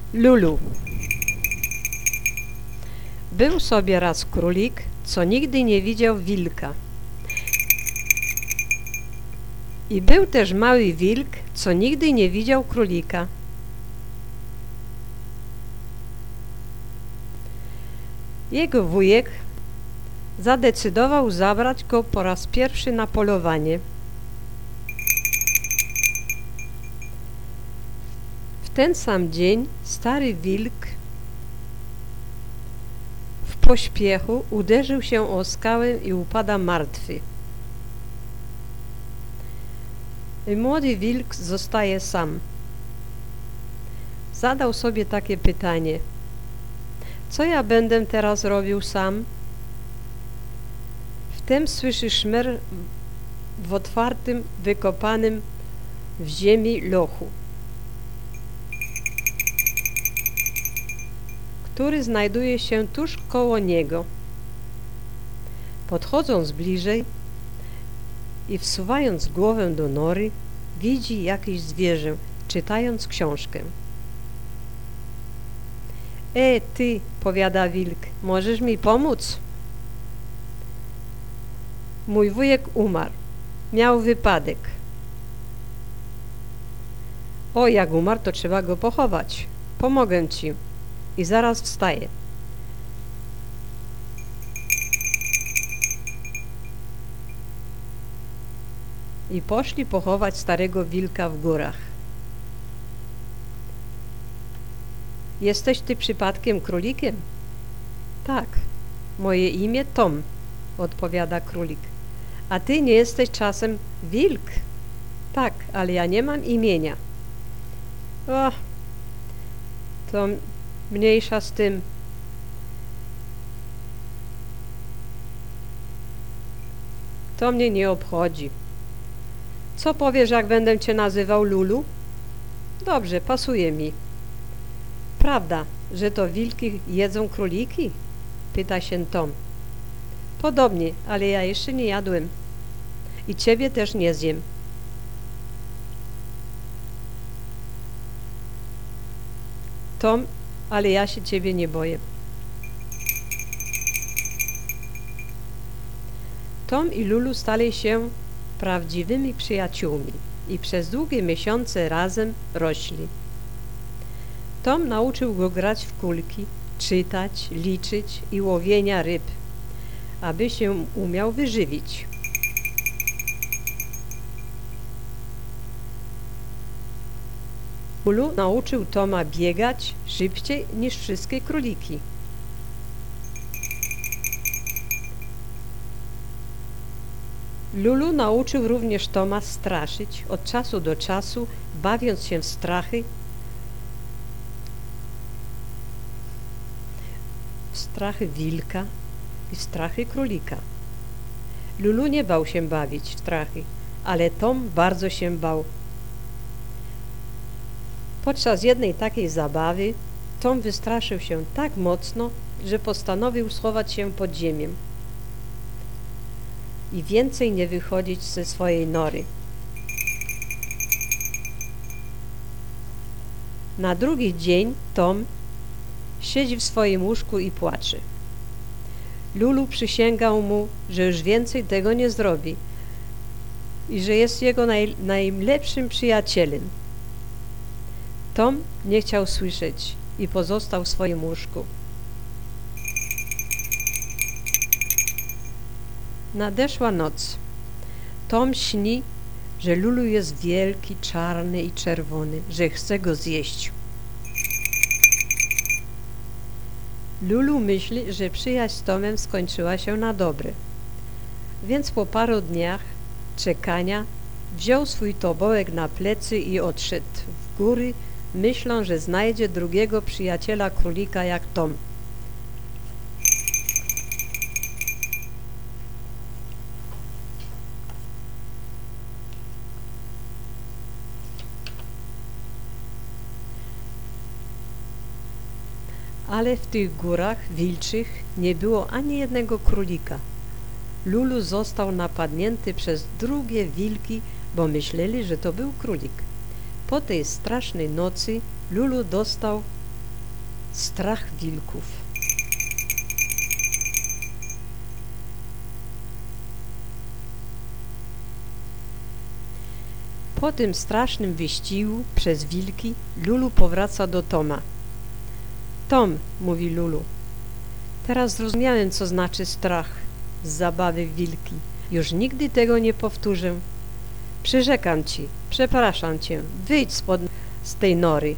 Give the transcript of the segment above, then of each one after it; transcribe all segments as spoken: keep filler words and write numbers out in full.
Lulu. Był sobie raz królik, co nigdy nie widział wilka. I był też mały wilk, co nigdy nie widział królika. Jego wujek zadecydował zabrać go po raz pierwszy na polowanie. W ten sam dzień stary wilk w pośpiechu uderzył się o skałę i upada martwy. I młody wilk zostaje sam. Zadał sobie takie pytanie: co ja będę teraz robił sam? Wtem słyszy szmer w otwartym, wykopanym w ziemi lochu, który znajduje się tuż koło niego. Podchodząc bliżej i wsuwając głowę do nory, widzi jakieś zwierzę, czytając książkę. E, ty, powiada wilk, możesz mi pomóc? Mój wujek umarł. Miał wypadek. O, jak umarł, to trzeba go pochować. Pomogę ci. I zaraz wstaję. I poszli pochować starego wilka w górach. Jesteś ty przypadkiem królikiem? Tak, moje imię Tom, odpowiada królik. A ty nie jesteś czasem wilk? Tak, ale ja nie mam imienia. O, to mniejsza z tym. To mnie nie obchodzi. Co powiesz, jak będę cię nazywał Lulu? Dobrze, pasuje mi. Prawda, że to wilki jedzą króliki? Pyta się Tom. Podobnie, ale ja jeszcze nie jadłem. I ciebie też nie zjem. Tom, ale ja się ciebie nie boję. Tom i Lulu stali się prawdziwymi przyjaciółmi i przez długie miesiące razem rośli. Tom nauczył go grać w kulki, czytać, liczyć i łowienia ryb, aby się umiał wyżywić. Lulu nauczył Toma biegać szybciej niż wszystkie króliki. Lulu nauczył również Toma straszyć od czasu do czasu, bawiąc się w strachy, w strachy wilka i w strachy królika. Lulu nie bał się bawić w strachy, ale Tom bardzo się bał. Podczas jednej takiej zabawy Tom wystraszył się tak mocno, że postanowił schować się pod ziemię i więcej nie wychodzić ze swojej nory. Na drugi dzień Tom siedzi w swoim łóżku i płacze. Lulu przysięgał mu, że już więcej tego nie zrobi i że jest jego naj, najlepszym przyjacielem. Tom nie chciał słyszeć i pozostał w swoim łóżku. Nadeszła noc. Tom śni, że Lulu jest wielki, czarny i czerwony, że chce go zjeść. Lulu myśli, że przyjaźń z Tomem skończyła się na dobre. Więc po paru dniach czekania wziął swój tobołek na plecy i odszedł w góry, myśląc, że znajdzie drugiego przyjaciela królika jak Tom. Ale w tych górach wilczych nie było ani jednego królika. Lulu został napadnięty przez drugie wilki, bo myśleli, że to był królik. Po tej strasznej nocy Lulu dostał Strach wilków. Po tym strasznym wyścigu przez wilki Lulu powraca do Toma. Tom, mówi Lulu, teraz zrozumiałem, co znaczy strach z zabawy w wilki. Już nigdy tego nie powtórzę. Przyrzekam ci, przepraszam cię, wyjdź spod z tej nory.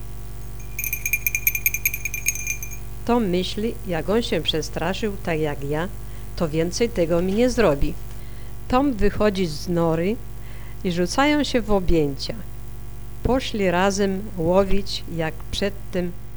Tom myśli, jak on się przestraszył, tak jak ja, to więcej tego mi nie zrobi. Tom wychodzi z nory i rzucają się w objęcia. Poszli razem łowić, jak przedtem